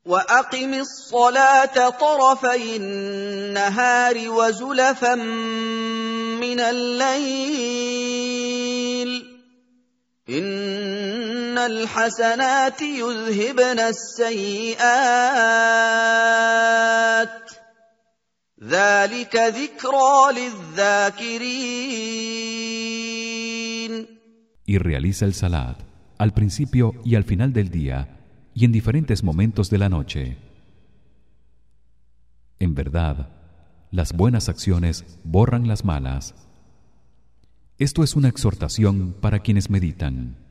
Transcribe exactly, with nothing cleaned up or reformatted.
وأقم الصلاة طرفي النهار وزلفا من الليل إن الحسنات يذهبن السيئات ذلك ذكرى للذاكرين. Y realiza el salat al principio y al final del día y en diferentes momentos de la noche. En verdad, las buenas acciones borran las malas. Esto es una exhortación para quienes meditan.